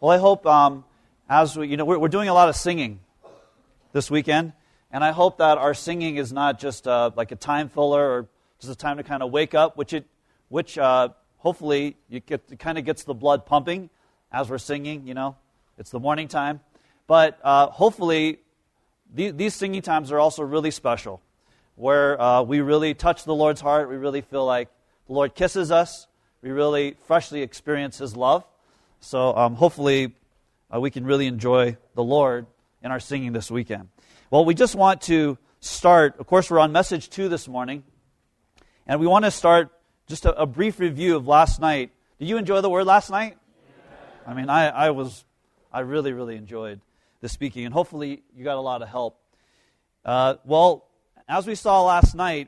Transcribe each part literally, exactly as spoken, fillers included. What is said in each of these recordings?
Well, I hope um, as we, you know, we're, we're doing a lot of singing this weekend, and I hope that our singing is not just uh, like a time filler or just a time to kind of wake up, which it, which uh, hopefully you get, it kind of gets the blood pumping as we're singing. You know, it's the morning time, but uh, hopefully these, these singing times are also really special, where uh, we really touch the Lord's heart. We really feel like the Lord kisses us. We really freshly experience His love. So um, hopefully uh, we can really enjoy the Lord in our singing this weekend. Well, we just want to start. Of course, we're on message two this morning. And we want to start just a, a brief review of last night. Did you enjoy the word last night? Yeah. I mean, I, I was, I really, really enjoyed the speaking. And hopefully you got a lot of help. Uh, well, as we saw last night,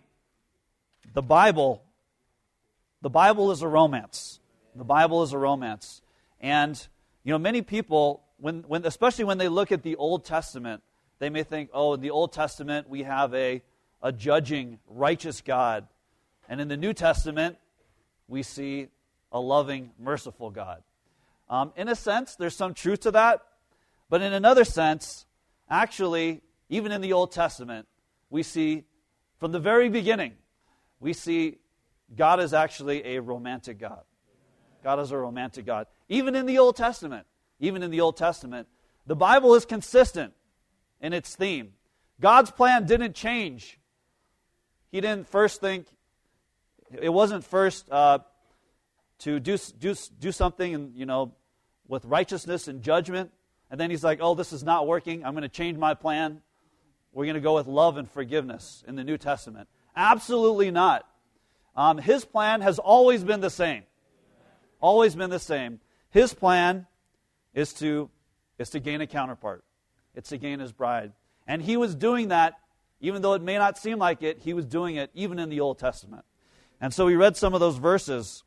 the Bible, the Bible is a romance. The Bible is a romance. And, you know, many people, when, when, especially when they look at the Old Testament, they may think, oh, in the Old Testament we have a, a judging, righteous God. And in the New Testament, we see a loving, merciful God. Um, in a sense, there's some truth to that. But in another sense, actually, even in the Old Testament, we see, from the very beginning, we see God is actually a romantic God. God is a romantic God. Even in the Old Testament, even in the Old Testament, the Bible is consistent in its theme. God's plan didn't change. He didn't first think, it wasn't first uh, to do, do, do something and, you know, with righteousness and judgment, and then He's like, oh, this is not working, I'm going to change my plan. We're going to go with love and forgiveness in the New Testament. Absolutely not. Um, his plan has always been the same. Always been the same. His plan is to, is to gain a counterpart. It's to gain His bride. And He was doing that, even though it may not seem like it, He was doing it even in the Old Testament. And so we read some of those verses.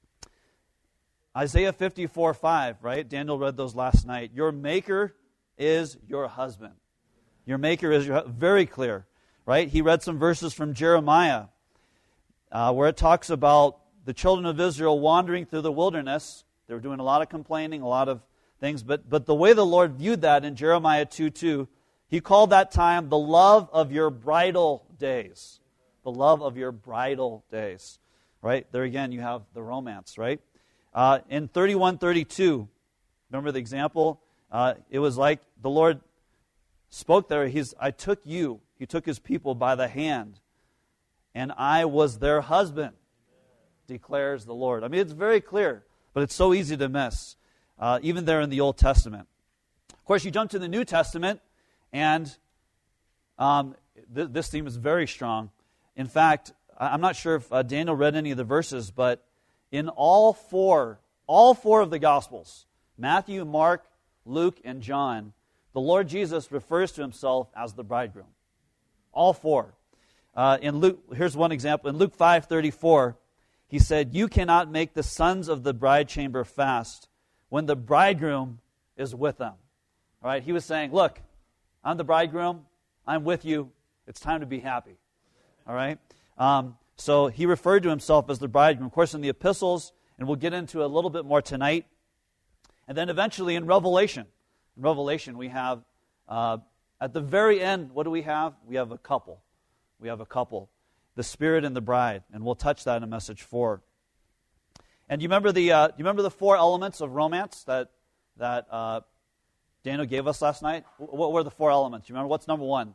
Isaiah fifty-four five, right? Daniel read those last night. Your Maker is your husband. Your Maker is your, very clear, right? He read some verses from Jeremiah uh, where it talks about the children of Israel wandering through the wilderness. They were doing a lot of complaining, a lot of things, but, but the way the Lord viewed that in Jeremiah two two, He called that time the love of your bridal days. The love of your bridal days, right? There again, you have the romance, right? Uh, in thirty-one thirty-two, remember the example? Uh, it was like the Lord spoke there. He's, I took you, He took His people by the hand, and I was their husband, declares the Lord. I mean, it's very clear, but it's so easy to miss, uh, even there in the Old Testament. Of course, you jump to the New Testament, and um, th- this theme is very strong. In fact, I'm not sure if uh, Daniel read any of the verses, but in all four, all four of the Gospels, Matthew, Mark, Luke, and John, the Lord Jesus refers to Himself as the bridegroom. All four. Uh, in Luke, here's one example. In Luke five thirty-four, He said, you cannot make the sons of the bride chamber fast when the bridegroom is with them. All right? He was saying, look, I'm the bridegroom. I'm with you. It's time to be happy. All right? Um, so He referred to Himself as the bridegroom. Of course, in the epistles, and we'll get into a little bit more tonight. And then eventually in Revelation. In Revelation, we have, uh, at the very end, what do we have? We have a couple. We have a couple. The Spirit and the bride. And we'll touch that in message four. And you remember the uh, you remember the four elements of romance that, that uh, Daniel gave us last night? What were the four elements? You remember? What's number one?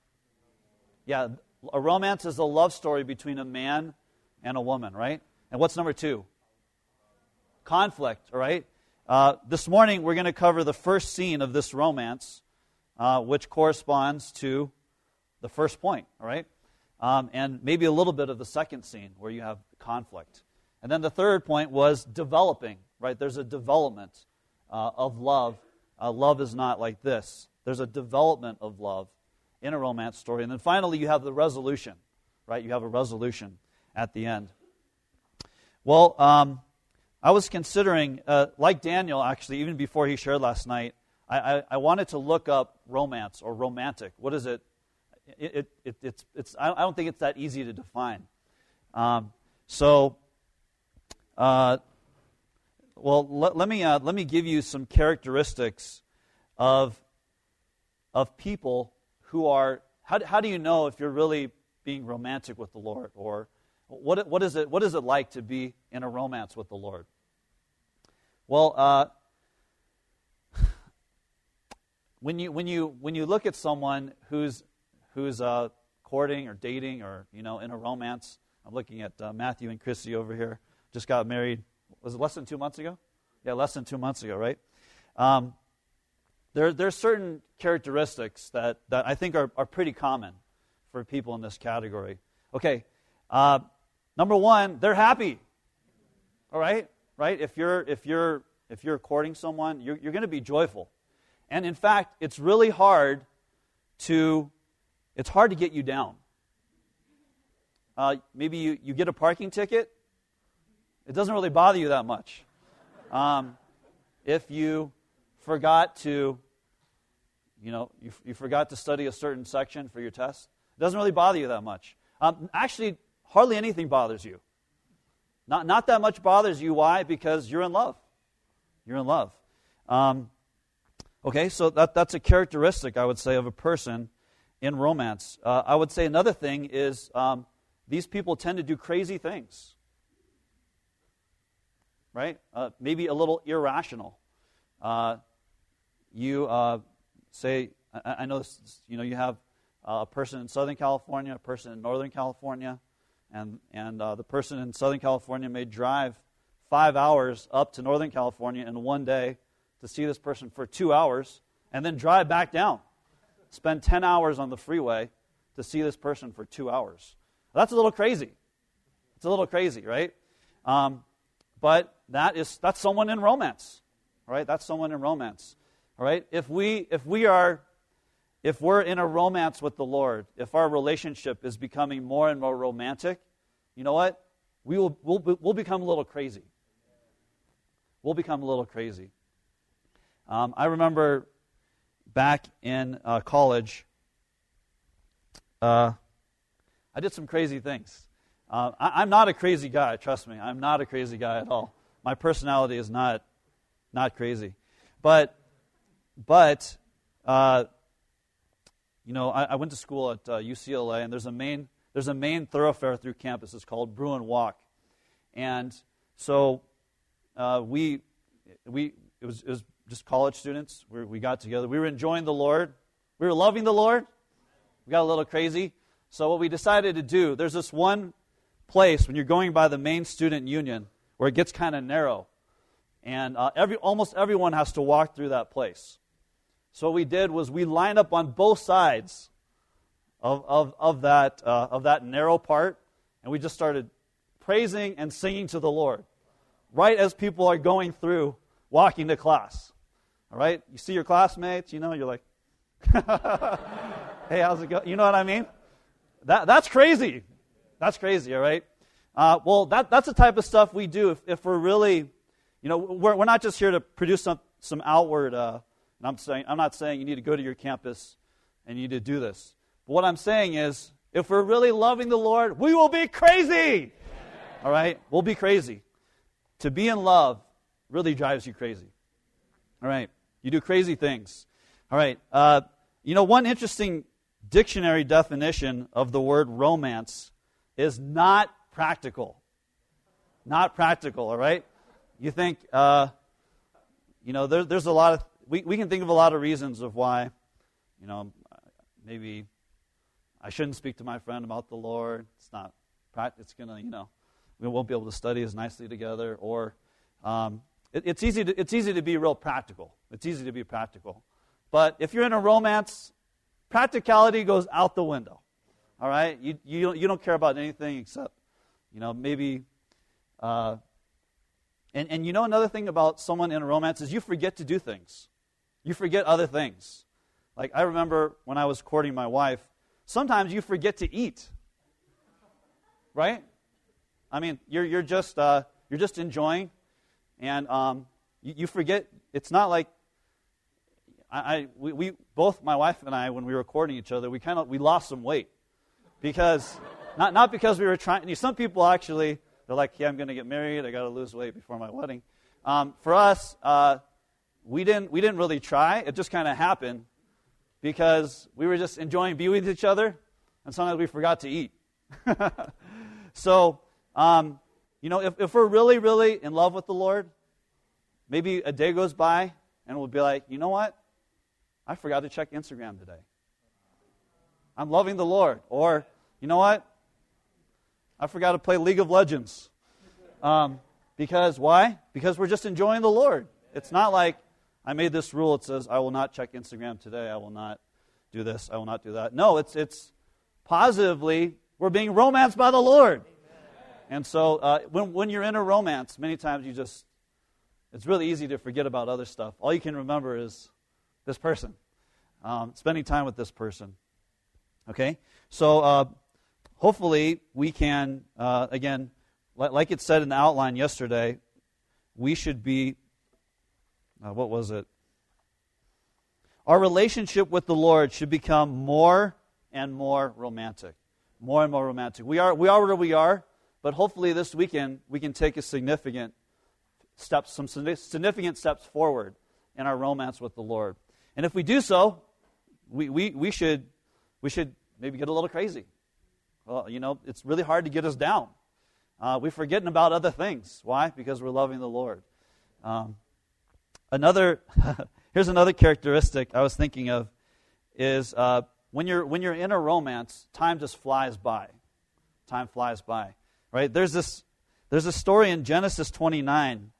Yeah, a romance is a love story between a man and a woman, right? And what's number two? Conflict, all right? Uh, this morning, we're going to cover the first scene of this romance, uh, which corresponds to the first point, all right? Um, and maybe a little bit of the second scene where you have conflict. And then the third point was developing, right? There's a development uh, of love. Uh, love is not like this. There's a development of love in a romance story. And then finally, you have the resolution, right? You have a resolution at the end. Well, um, I was considering, uh, like Daniel, actually, even before he shared last night, I, I, I wanted to look up romance or romantic. What is it? It, it, it it's it's. I don't think it's that easy to define. Um, so, uh, well, let, let me uh, let me give you some characteristics of of people who are. How how do you know if you're really being romantic with the Lord, or what what is it what is it like to be in a romance with the Lord? Well, uh, when you when you when you look at someone who's who's uh, courting or dating or you know in a romance, I'm looking at uh, Matthew and Chrissy over here. Just got married. Was it less than two months ago? Yeah, less than two months ago, right? Um, there there's certain characteristics that, that I think are, are pretty common for people in this category. Okay, uh, number one, they're happy. All right, right? If you're if you're if you're courting someone, you're you're going to be joyful, and in fact, it's really hard to it's hard to get you down. Uh, maybe you, you get a parking ticket. It doesn't really bother you that much. Um, if you forgot to, you know, you, you forgot to study a certain section for your test, it doesn't really bother you that much. Um, actually, hardly anything bothers you. Not not that much bothers you. Why? Because you're in love. You're in love. Um, okay, so that that's a characteristic, I would say, of a person in romance. Uh, I would say another thing is um, these people tend to do crazy things. Right? Uh, maybe a little irrational. Uh, you uh, say, I, I know this, you know, you have uh, a person in Southern California, a person in Northern California, and and uh, the person in Southern California may drive five hours up to Northern California in one day to see this person for two hours, and then drive back down, spend ten hours on the freeway to see this person for two hours. That's a little crazy. It's a little crazy, right? Um, But that is that's someone in romance, right? That's someone in romance, all right? If we if we are if we're in a romance with the Lord, if our relationship is becoming more and more romantic, you know what? We will we'll we'll become a little crazy. We'll become a little crazy. Um, I remember back in uh, college, uh, I did some crazy things. Uh, I, I'm not a crazy guy, trust me. I'm not a crazy guy at all. My personality is not not crazy. But, but uh, you know, I, I went to school at uh, U C L A, and there's a main there's a main thoroughfare through campus. It's called Bruin Walk. And so uh, we we it was, it was just college students. We, we got together. We were enjoying the Lord. We were loving the Lord. We got a little crazy. So what we decided to do, there's this one place when you're going by the main student union where it gets kind of narrow, and uh, every almost everyone has to walk through that place. So what we did was we lined up on both sides of of of that uh, of that narrow part, and we just started praising and singing to the Lord, right as people are going through walking to class. All right, you see your classmates, you know, you're like, "Hey, how's it going?" You know what I mean? That that's crazy. That's crazy, all right? Uh, well, that, that's the type of stuff we do if, if we're really, you know, we're, we're not just here to produce some, some outward, uh, and I'm saying, I'm not saying you need to go to your campus and you need to do this. But what I'm saying is, if we're really loving the Lord, we will be crazy, all right? We'll be crazy. To be in love really drives you crazy, all right? You do crazy things, all right? Uh, you know, one interesting dictionary definition of the word romance is not practical. Not practical, all right? You think, uh, you know, there, there's a lot of, we, we can think of a lot of reasons of why, you know, maybe I shouldn't speak to my friend about the Lord. It's not, it's going to, you know, we won't be able to study as nicely together. Or um, it, it's easy to, it's easy to be real practical. It's easy to be practical. But if you're in a romance, practicality goes out the window. All right, you you don't, you don't care about anything except, you know, maybe, uh, and and you know another thing about someone in a romance is you forget to do things, you forget other things. Like I remember when I was courting my wife, sometimes you forget to eat. Right? I mean, you're you're just uh, you're just enjoying, and um, you, you forget. It's not like I, I we, we both my wife and I when we were courting each other, we kind of we lost some weight. Because, not not because we were trying, some people actually, they're like, yeah, I'm going to get married, I got to lose weight before my wedding. Um, for us, uh, we didn't we didn't really try. It just kind of happened because we were just enjoying being with each other, and sometimes we forgot to eat. so, um, you know, if, if we're really, really in love with the Lord, maybe a day goes by, and we'll be like, you know what? I forgot to check Instagram today. I'm loving the Lord. Or, you know what? I forgot to play League of Legends. Um, because, why? Because we're just enjoying the Lord. It's not like I made this rule. It says, I will not check Instagram today. I will not do this. I will not do that. No, it's it's positively, we're being romanced by the Lord. And so uh, when, when you're in a romance, many times you just, it's really easy to forget about other stuff. All you can remember is this person, um, spending time with this person. Okay? So uh, hopefully we can, uh, again, li- like it said in the outline yesterday, we should be, uh, what was it? Our relationship with the Lord should become more and more romantic. More and more romantic. We are, we are where we are, but hopefully this weekend we can take a significant steps, some significant steps forward in our romance with the Lord. And if we do so, we, we, we should we should maybe get a little crazy. Well, you know, it's really hard to get us down. Uh, we're forgetting about other things. Why? Because we're loving the Lord. Um, another here's another characteristic I was thinking of is uh, when you're when you're in a romance, time just flies by. Time flies by, right? There's this there's a story in Genesis twenty-nine.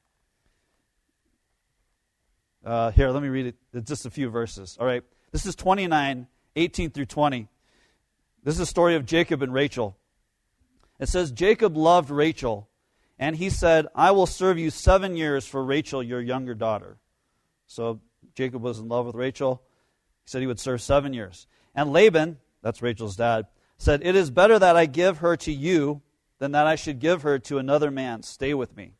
Uh, here, let me read it. It's just a few verses. All right. This is twenty-nine, eighteen through twenty. This is a story of Jacob and Rachel. It says, Jacob loved Rachel, and he said, I will serve you seven years for Rachel, your younger daughter. So Jacob was in love with Rachel. He said he would serve seven years. And Laban, that's Rachel's dad, said, it is better that I give her to you than that I should give her to another man. Stay with me.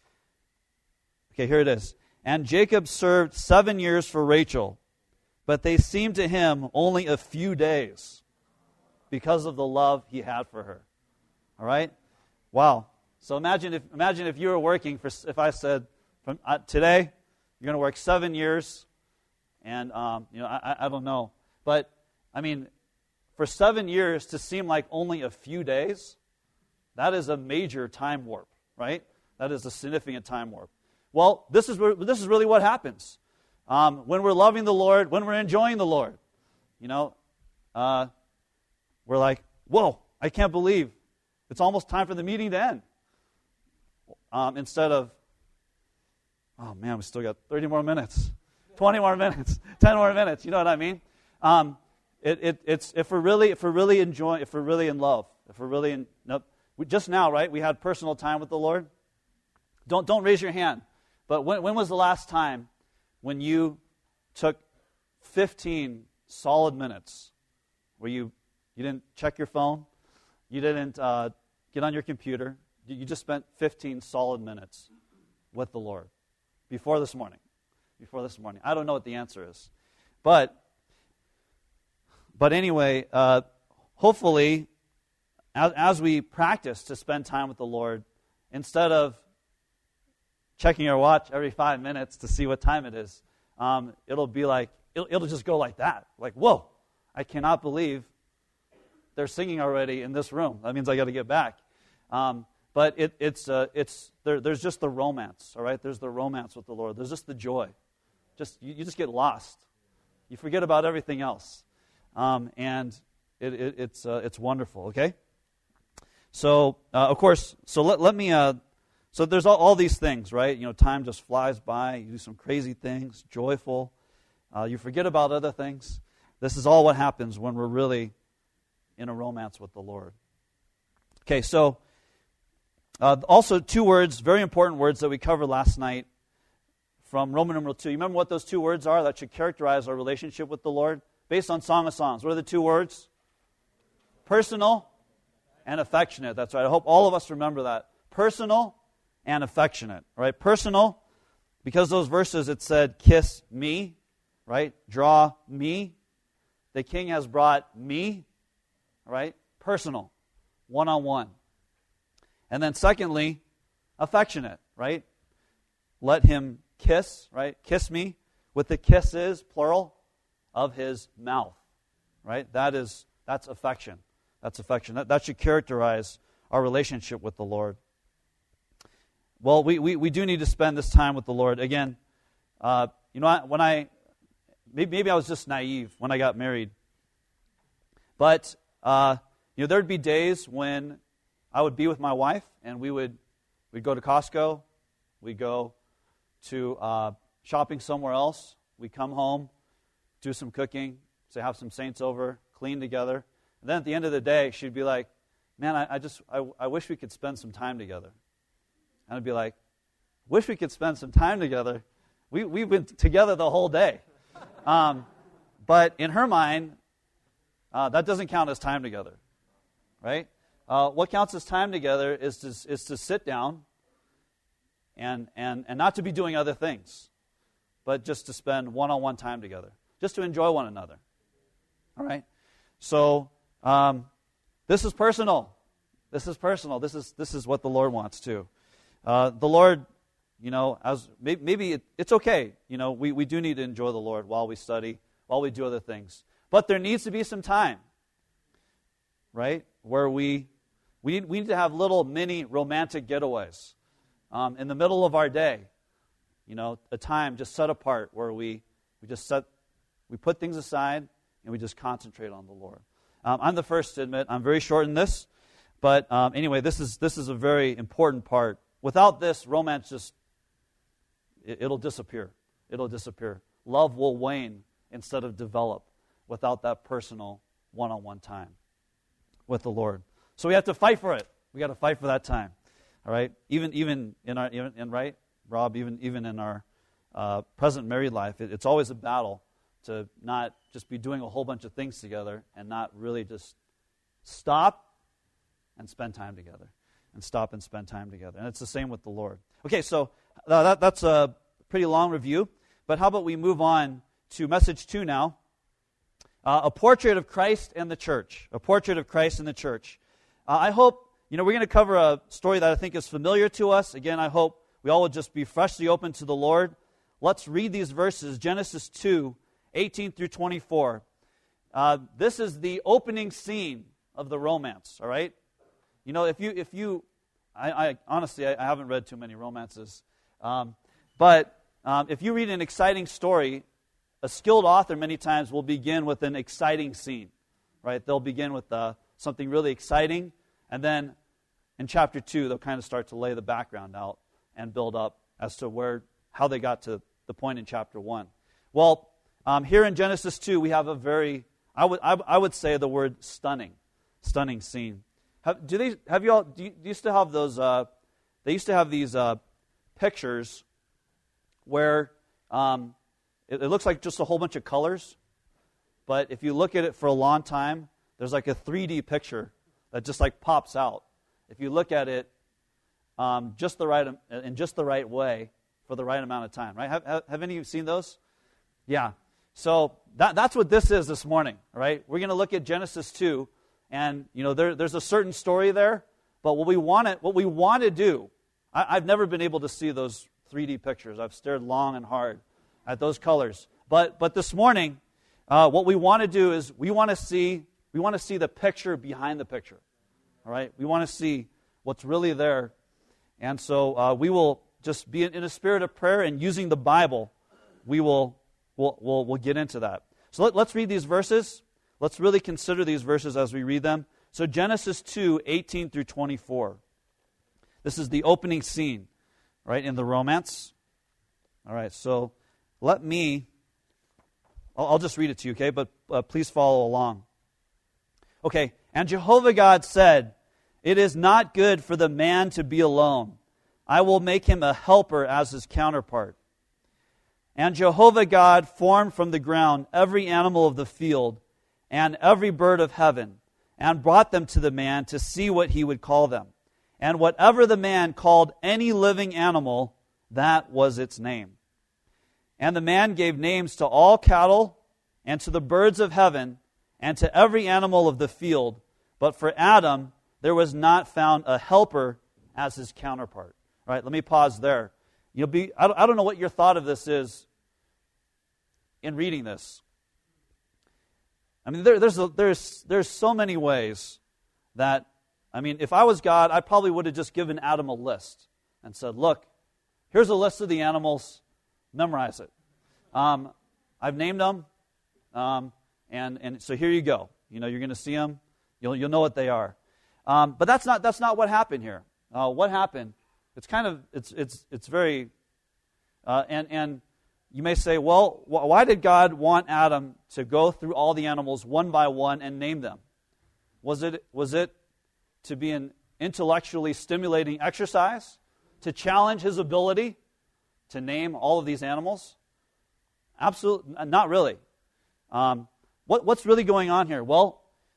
Okay, here it is. And Jacob served seven years for Rachel, but they seemed to him only a few days because of the love he had for her. All right? Wow. So imagine if imagine if you were working for, if I said, from uh, today, you're going to work seven years, and, um, you know, I, I don't know. But, I mean, for seven years to seem like only a few days, that is a major time warp, right? That is a significant time warp. Well, this is where, this is really what happens um, when we're loving the Lord, when we're enjoying the Lord. You know, uh, we're like, whoa, I can't believe it's almost time for the meeting to end. Um, instead of, oh man, we still got thirty more minutes, twenty more minutes, ten more minutes. You know what I mean? Um, it, it, it's if we're really, if we're really enjoying, if we're really in love, if we're really in, no, we, just now, right? We had personal time with the Lord. Don't don't raise your hand. But when, when was the last time when you took fifteen solid minutes where you, you didn't check your phone, you didn't uh, get on your computer, you just spent fifteen solid minutes with the Lord before this morning? Before this morning. I don't know what the answer is. But, but anyway, uh, hopefully, as, as we practice to spend time with the Lord, instead of checking our watch every five minutes to see what time it is, um, it'll be like, it'll, it'll just go like that. Like, whoa, I cannot believe they're singing already in this room. That means I got to get back. Um, but it, it's uh, it's there, there's just the romance, all right? There's the romance with the Lord. There's just the joy. Just you, you just get lost. You forget about everything else, um, and it, it, it's uh, it's wonderful. Okay. So uh, of course, so let let me. Uh, So there's all, all these things, right? You know, time just flies by. You do some crazy things, joyful. Uh, you forget about other things. This is all what happens when we're really in a romance with the Lord. Okay, so uh, also two words, very important words that we covered last night from Roman numeral two. You remember what those two words are that should characterize our relationship with the Lord? Based on Song of Songs. What are the two words? Personal and affectionate. That's right. I hope all of us remember that. Personal and affectionate, right? Personal, because those verses it said, kiss me, right? Draw me. The King has brought me, right? Personal, one-on-one. And then secondly, affectionate, right? let him kiss, right? Kiss me with the kisses, plural, of his mouth, right? That is, that's affection. That's affection. That, that should characterize our relationship with the Lord. Well, we, we, we do need to spend this time with the Lord. Again, uh, you know, when I, maybe, maybe I was just naive when I got married. But, uh, you know, there'd be days when I would be with my wife and we would we'd go to Costco, we'd go to uh, shopping somewhere else, we'd come home, do some cooking, say have some saints over, clean together. And then at the end of the day, she'd be like, man, I, I just, I, I wish we could spend some time together. And I'd be like, wish we could spend some time together. We, we've been together the whole day. Um, but in her mind, uh, that doesn't count as time together, right? Uh, what counts as time together is to, is to sit down and, and, and not to be doing other things, but just to spend one-on-one time together, just to enjoy one another, all right? So um, this is personal. This is personal. This is this is what the Lord wants too. Uh, the Lord, you know, as maybe, maybe it, it's okay. You know, we, we do need to enjoy the Lord while we study, while we do other things. But there needs to be some time, right, where we we need, we need to have little mini romantic getaways um, in the middle of our day. You know, a time just set apart where we we just set we put things aside and we just concentrate on the Lord. Um, I'm the first to admit I'm very short in this, but um, anyway, this is this is a very important part. Without this, romance just it, it'll disappear. It'll disappear. Love will wane instead of develop without that personal one-on-one time with the Lord. So we have to fight for it. We got to fight for that time. All right, even even in our even in right, Rob, even even in our uh, present married life, it, it's always a battle to not just be doing a whole bunch of things together and not really just stop and spend time together, and stop and spend time together. And it's the same with the Lord. Okay, so uh, that, that's a pretty long review, but how about we move on to message two now, uh, a portrait of Christ and the church, a portrait of Christ and the church. Uh, I hope, you know, we're going to cover a story that I think is familiar to us. Again, I hope we all would just be freshly open to the Lord. Let's read these verses, Genesis two, eighteen through twenty-four. Uh, this is the opening scene of the romance, all right? You know, if you, if you, I, I honestly, I, I haven't read too many romances, um, but um, if you read an exciting story, a skilled author many times will begin with an exciting scene, right? They'll begin with uh, something really exciting, and then in chapter two, they'll kind of start to lay the background out and build up as to where, how they got to the point in chapter one. Well, um, here in Genesis two, we have a very, I would, I, I would say the word stunning, stunning scene. Have, do they have you all? Do you, do you used to have those? Uh, they used to have these uh, pictures where um, it, it looks like just a whole bunch of colors, but if you look at it for a long time, there's like a three D picture that just like pops out. If you look at it um, just the right in just the right way for the right amount of time, right? Have, have, have any of you seen those? Yeah. So that, that's what this is this morning, right? We're going to look at Genesis two. And, you know, there, there's a certain story there, but what we want to, what we want to do, I, I've never been able to see those three D pictures. I've stared long and hard at those colors. But but this morning, uh, what we want to do is we want to see we want to see the picture behind the picture. All right? We want to see what's really there. And so uh, we will just be in, in a spirit of prayer and using the Bible, we will we'll, we'll, we'll get into that. So let, let's read these verses. Let's really consider these verses as we read them. So Genesis two, eighteen through twenty-four. This is the opening scene, right, in the romance. All right, so let me, I'll, I'll just read it to you, okay, but uh, please follow along. Okay, and Jehovah God said, "It is not good for the man to be alone. I will make him a helper as his counterpart." And Jehovah God formed from the ground every animal of the field and every bird of heaven, and brought them to the man to see what he would call them. And whatever the man called any living animal, that was its name. And the man gave names to all cattle, and to the birds of heaven, and to every animal of the field. But for Adam, there was not found a helper as his counterpart. All right, let me pause there. You'll be, I don't, I don't know what your thought of this is in reading this. I mean, there, there's, a, there's, there's so many ways that, I mean, if I was God, I probably would have just given Adam a list and said, look, here's a list of the animals, memorize it. Um, I've named them, um, and, and so here you go. You know, you're going to see them. You'll, you'll know what they are. Um, but that's not, that's not what happened here. Uh, what happened? It's kind of, it's, it's, it's very, uh, and, and you may say, well, wh- why did God want Adam to go through all the animals one by one and name them? Was it, was it to be an intellectually stimulating exercise? To challenge his ability to name all of these animals? Absolutely, not really. Um, what, what's really going on here? Well,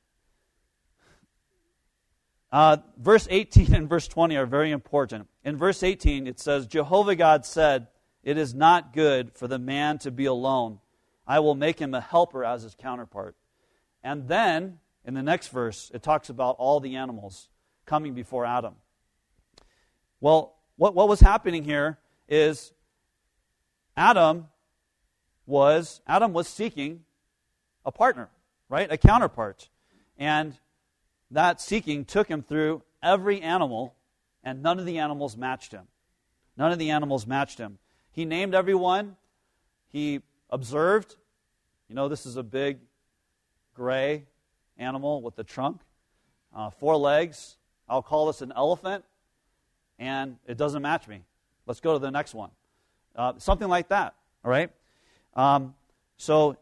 uh, verse eighteen and verse twenty are very important. In verse eighteen, it says, Jehovah God said, it is not good for the man to be alone. I will make him a helper as his counterpart. And then, in the next verse, it talks about all the animals coming before Adam. Well, what, what was happening here is Adam was Adam was seeking a partner, right? A counterpart. And that seeking took him through every animal, and none of the animals matched him. None of the animals matched him. He named everyone. He observed. You know, this is a big gray animal with a trunk, uh, four legs. I'll call this an elephant, and it doesn't match me. Let's go to the next one. Uh, something like that, all right? Um, so,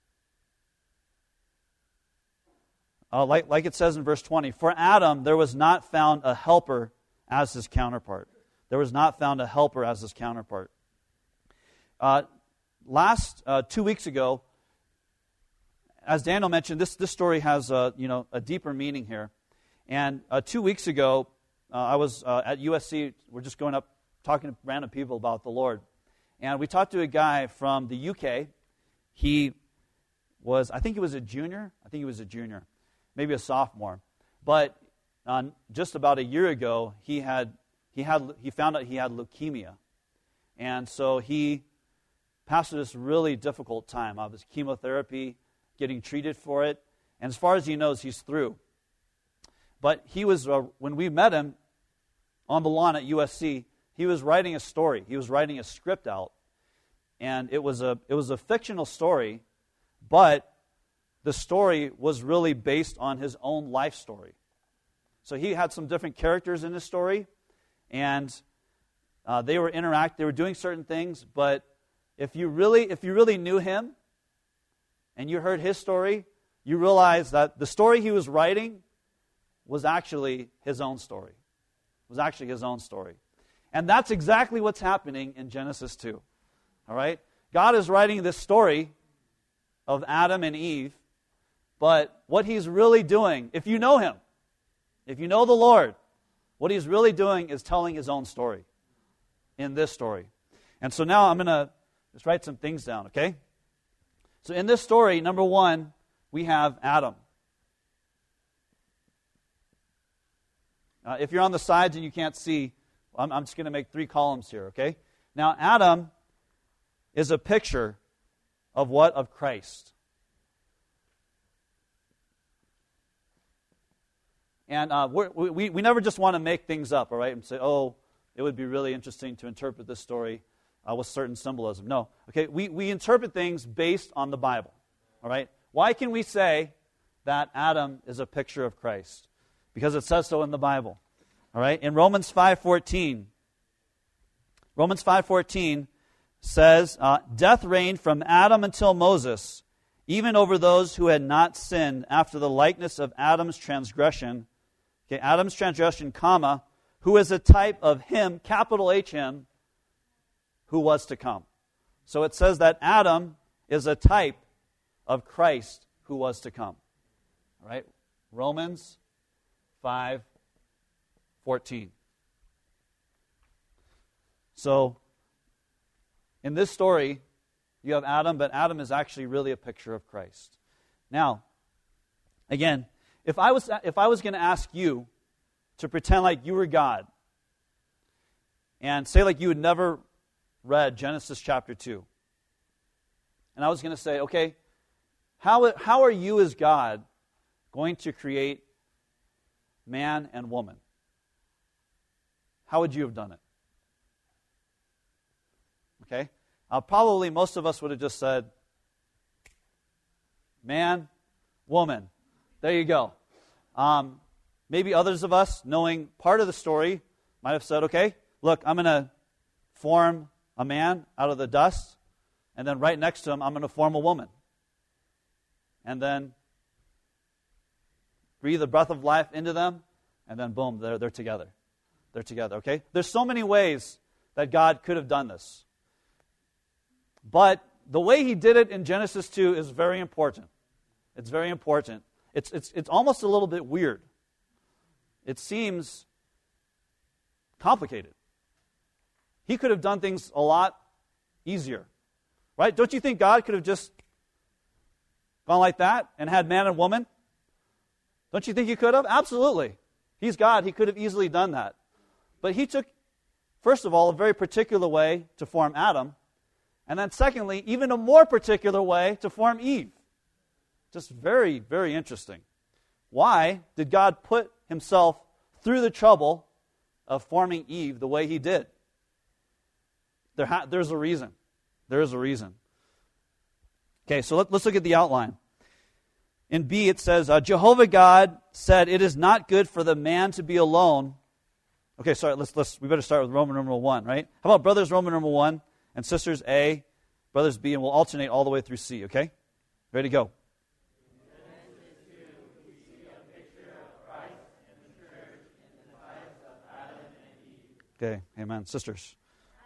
uh, like, like it says in verse twenty, for Adam there was not found a helper as his counterpart. There was not found a helper as his counterpart. Uh, last, uh, two weeks ago, as Daniel mentioned, this, this story has a, you know, a deeper meaning here. And uh, two weeks ago, uh, I was uh, at U S C. We're just going up talking to random people about the Lord. And we talked to a guy from the U K. He was, I think he was a junior. I think he was a junior, maybe a sophomore. But uh, just about a year ago, he had he had he found out he had leukemia, and so he passed through this really difficult time of his chemotherapy, getting treated for it. And as far as he knows, he's through. But he was uh, when we met him on the lawn at U S C. He was writing a story. He was writing a script out. And it was a it was a fictional story, but the story was really based on his own life story. So he had some different characters in his story, and uh, they were interact. They were doing certain things, but if you really if you really knew him, and you heard his story, you realize that the story he was writing was actually his own story. Was actually his own story. And that's exactly what's happening in Genesis two. All right? God is writing this story of Adam and Eve, but what he's really doing, if you know him, if you know the Lord, what he's really doing is telling his own story in this story. And so now I'm going to just write some things down, okay? So in this story, number one, we have Adam. Uh, if you're on the sides and you can't see, I'm, I'm just going to make three columns here, okay? Now, Adam is a picture of what? Of Christ. And uh, we're, we we never just want to make things up, all right, and say, oh, it would be really interesting to interpret this story uh, with certain symbolism. No, okay, we, we interpret things based on the Bible, all right? Why can we say that Adam is a picture of Christ? Because it says so in the Bible. All right? In Romans five fourteen, Romans five fourteen says, uh, death reigned from Adam until Moses, even over those who had not sinned after the likeness of Adam's transgression. Okay, Adam's transgression, comma, who is a type of him, capital H him, who was to come. So it says that Adam is a type of Christ who was to come. All right? Romans five fourteen. So, in this story, you have Adam, but Adam is actually really a picture of Christ. Now, again, if I was if I was going to ask you to pretend like you were God, and say like you had never read Genesis chapter two. And I was going to say, okay, how, how are you as God going to create man and woman? How would you have done it? Okay? Uh, probably most of us would have just said, man, woman. There you go. Um, maybe others of us, knowing part of the story, might have said, okay, look, I'm going to form a man out of the dust, and then right next to him, I'm going to form a woman. And then breathe the breath of life into them, and then boom, they're, they're together. They're together, okay? There's so many ways that God could have done this. But the way he did it in Genesis two is very important. It's very important. It's, it's, it's almost a little bit weird. It seems complicated. He could have done things a lot easier, right? Don't you think God could have just gone like that and had man and woman? Don't you think he could have? Absolutely. He's God. He could have easily done that. But he took, first of all, a very particular way to form Adam, and then secondly, even a more particular way to form Eve. Just very, very interesting. Why did God put himself through the trouble of forming Eve the way he did? There ha- there's a reason. There is a reason. Okay, so let, let's look at the outline. In B it says, uh, Jehovah God said, it is not good for the man to be alone. Okay, sorry, let's, let's, we better start with Roman numeral one, right? How about brothers Roman numeral one and sisters A, brothers B, and we'll alternate all the way through C, okay? Ready to go. Okay, amen. Sisters.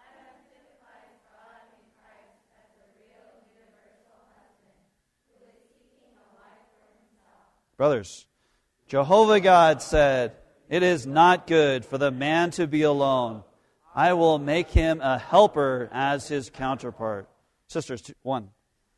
Brothers, Jehovah God said, it is not good for the man to be alone. I will make him a helper as his counterpart. Sisters, two, one.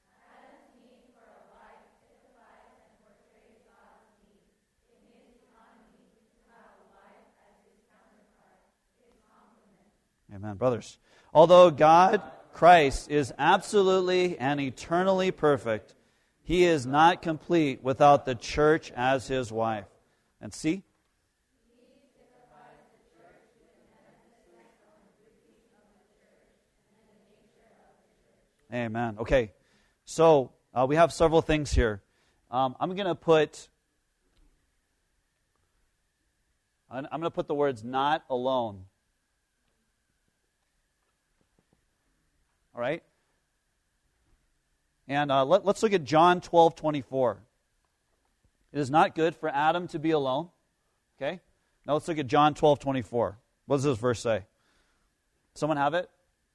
Amen. Brothers, although God, Christ, is absolutely and eternally perfect, he is not complete without the church as his wife. And see? Amen. Okay, so uh, we have several things here. Um, I'm going to put I'm going to put the words "not alone." All right, and uh, let, let's look at John twelve twenty-four. It is not good for Adam to be alone. Okay, now let's look at John twelve twenty-four. What does this verse say? Someone have it?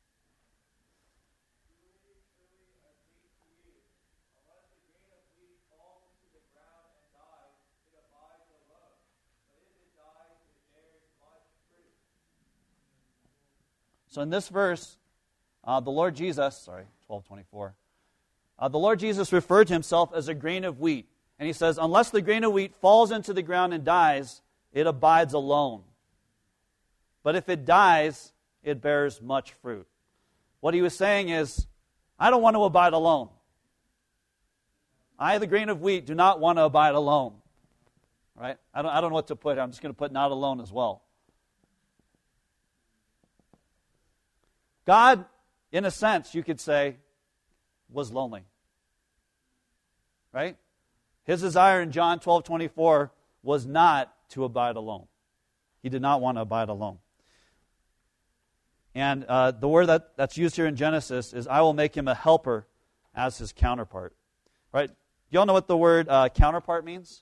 So in this verse, uh, the Lord Jesus, sorry, twelve twenty-four, uh, the Lord Jesus referred to himself as a grain of wheat. And he says, unless the grain of wheat falls into the ground and dies, it abides alone. But if it dies, it bears much fruit. What he was saying is, I don't want to abide alone. I, the grain of wheat, do not want to abide alone. Right? I don't, I don't know what to put. I'm just going to put not alone as well. God, in a sense, you could say, was lonely. Right? His desire in John twelve twenty-four was not to abide alone. He did not want to abide alone. And uh, the word that, that's used here in Genesis is, I will make him a helper as his counterpart. Right? Do you all know what the word uh, counterpart means?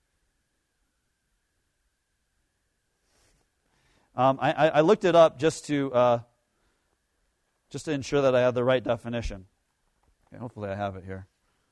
Um, I, I looked it up just to... Uh, just to ensure that I have the right definition. Okay, hopefully I have it here.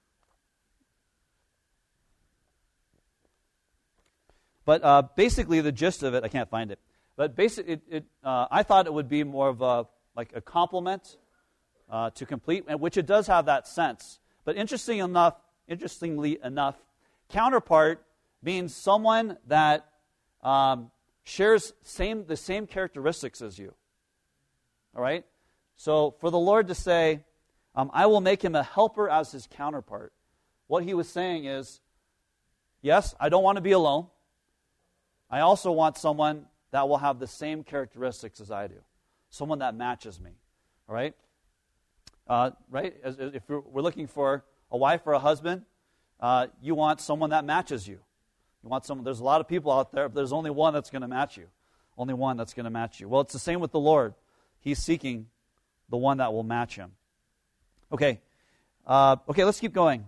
But uh, basically the gist of it, I can't find it, but basically it, it, uh, I thought it would be more of a, like a complement uh, to complete, which it does have that sense. But interesting enough, interestingly enough, counterpart means someone that um, shares same the same characteristics as you. All right? So for the Lord to say, um, I will make him a helper as his counterpart, what he was saying is, yes, I don't want to be alone. I also want someone that will have the same characteristics as I do, someone that matches me, all right? Uh, right? As, if we're, we're looking for a wife or a husband, uh, you want someone that matches you. You want someone. There's a lot of people out there, but there's only one that's going to match you. Only one that's going to match you. Well, it's the same with the Lord. He's seeking the one that will match him. Okay, uh, okay, let's keep going.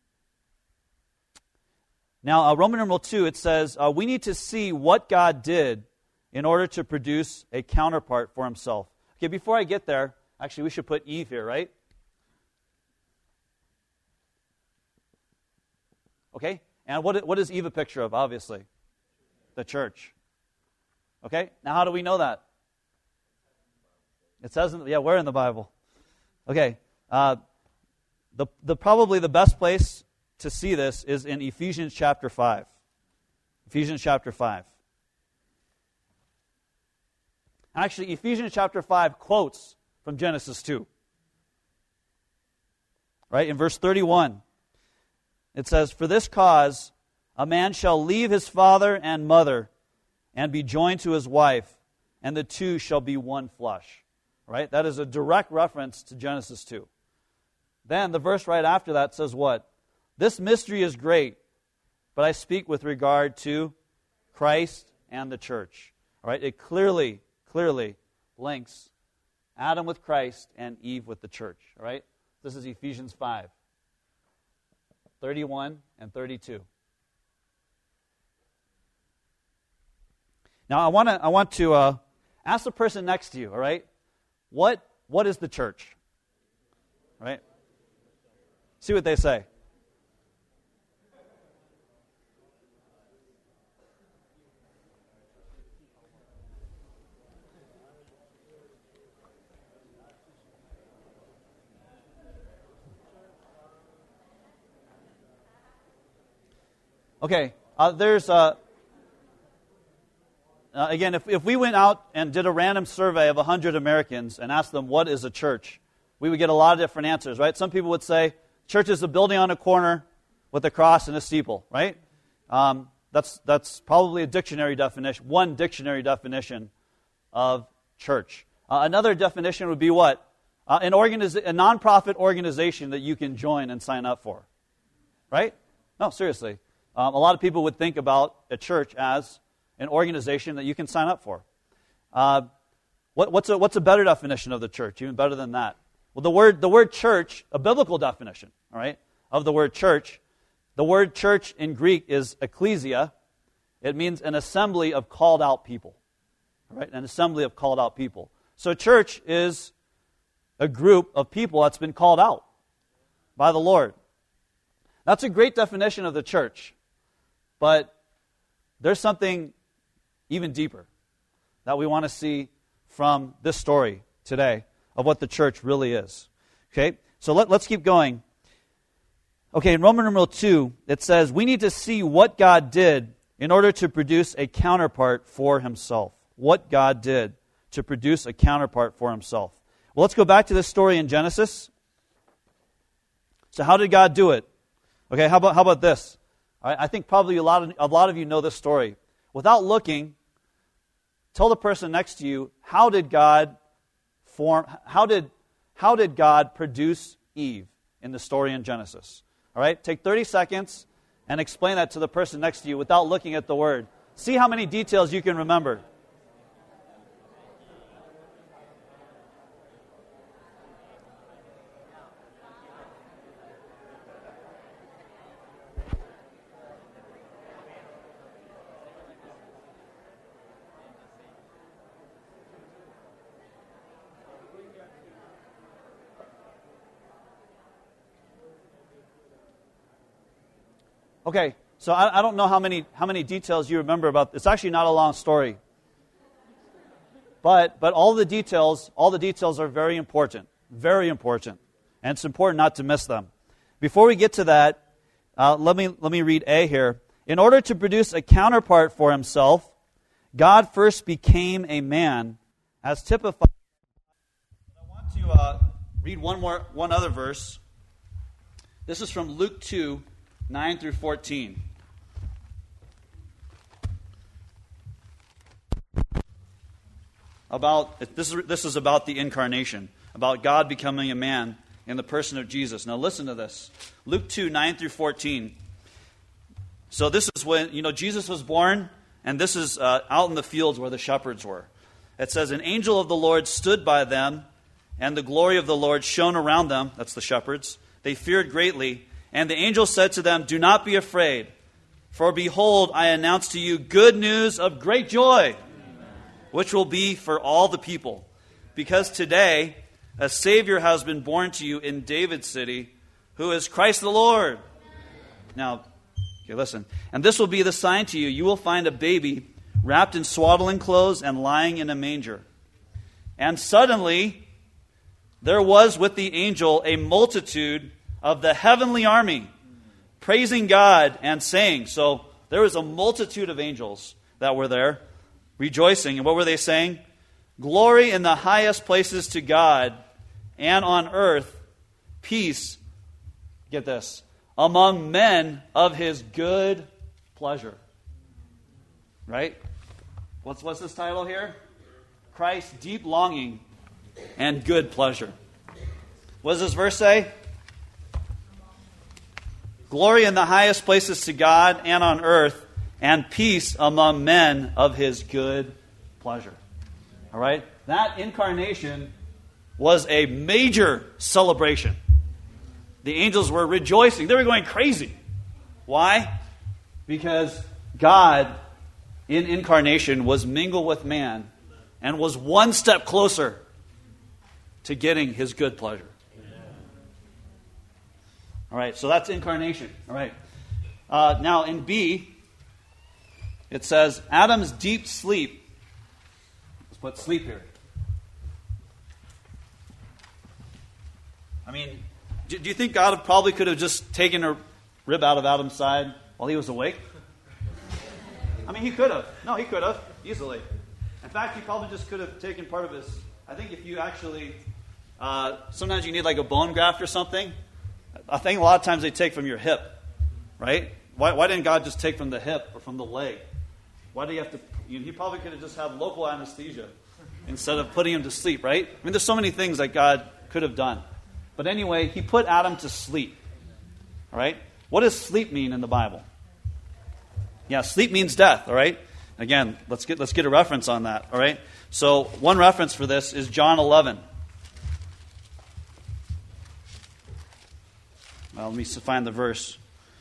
Now, uh, Roman numeral two, it says, uh, we need to see what God did in order to produce a counterpart for himself. Okay, before I get there, actually, we should put Eve here, right? Okay, and what, what is Eve a picture of, obviously? The church. Okay, now how do we know that? It says, in, yeah, where in the Bible? Okay, uh, the the probably the best place to see this is in Ephesians chapter five. Ephesians chapter five. Actually, Ephesians chapter five quotes from Genesis two. Right, in verse thirty-one, it says, for this cause a man shall leave his father and mother and be joined to his wife, and the two shall be one flesh. Right? That is a direct reference to Genesis two. Then the verse right after that says what? This mystery is great, but I speak with regard to Christ and the church. All right? It clearly, clearly links Adam with Christ and Eve with the church. All right? This is Ephesians five, thirty-one and thirty-two. Now I want to I want to uh, ask the person next to you. All right? What what is the church? All right? See what they say. Okay, uh, there's, uh, uh, again, if, if we went out and did a random survey of one hundred Americans and asked them what is a church, we would get a lot of different answers, right? Some people would say, church is a building on a corner with a cross and a steeple, right? Um, that's, that's probably a dictionary definition, one dictionary definition of church. Uh, another definition would be what? Uh, an organiz- a nonprofit organization that you can join and sign up for, right? No, seriously. Um, a lot of people would think about a church as an organization that you can sign up for. Uh, what, what's, a, what's a better definition of the church, even better than that? Well, the word the word church, a biblical definition, all right, of the word church. The word church in Greek is ecclesia. It means an assembly of called out people, all right, an assembly of called out people. So church is a group of people that's been called out by the Lord. That's a great definition of the church. But there's something even deeper that we want to see from this story today of what the church really is. Okay, so let, let's keep going. Okay, in Roman numeral two, it says, we need to see what God did in order to produce a counterpart for himself. What God did to produce a counterpart for himself. Well, let's go back to this story in Genesis. So how did God do it? Okay, how about how about this? All right, I think probably a lot of a lot of you know this story. Without looking, tell the person next to you, how did God form how did how did God produce Eve in the story in Genesis? All right? Take thirty seconds and explain that to the person next to you without looking at the word. See how many details you can remember. Okay, so I, I don't know how many how many details you remember about. It's actually not a long story, but but all the details all the details are very important, very important, and it's important not to miss them. Before we get to that, uh, let me let me read A here. In order to produce a counterpart for himself, God first became a man, as typified. I want to uh, read one more, one other verse. This is from Luke two, nine through fourteen. About this is this is about the incarnation, about God becoming a man in the person of Jesus. Now listen to this. Luke two, nine through fourteen. So this is when, you know, Jesus was born, and this is uh, out in the fields where the shepherds were. It says, an angel of the Lord stood by them, and the glory of the Lord shone around them. That's the shepherds. They feared greatly. And the angel said to them, do not be afraid, for behold, I announce to you good news of great joy, which will be for all the people. Because today a Savior has been born to you in David's city, who is Christ the Lord. Now, okay, listen. And this will be the sign to you. You will find a baby wrapped in swaddling clothes and lying in a manger. And suddenly there was with the angel a multitude of the heavenly army, praising God and saying. So there was a multitude of angels that were there, rejoicing. And what were they saying? Glory in the highest places to God, and on earth peace, get this, among men of his good pleasure. Right? What's, what's this title here? Christ's deep longing and good pleasure. What does this verse say? Glory in the highest places to God and on earth, and peace among men of his good pleasure. All right? That incarnation was a major celebration. The angels were rejoicing. They were going crazy. Why? Because God in incarnation was mingled with man and was one step closer to getting his good pleasure. All right, so that's incarnation. All right. Uh, now in B, it says, Adam's deep sleep. Let's put sleep here. I mean, do, do you think God probably could have just taken a rib out of Adam's side while he was awake? I mean, he could have. No, he could have, easily. In fact, he probably just could have taken part of his... I think if you actually... Uh, sometimes you need like a bone graft or something. I think a lot of times they take from your hip, right? Why, why didn't God just take from the hip or from the leg? Why do you have to... You know, he probably could have just had local anesthesia instead of putting him to sleep, right? I mean, there's so many things that God could have done. But anyway, he put Adam to sleep, all right? What does sleep mean in the Bible? Yeah, sleep means death, all right? Again, let's get let's get a reference on that, all right? So one reference for this is John eleven. Well, let me find the verse.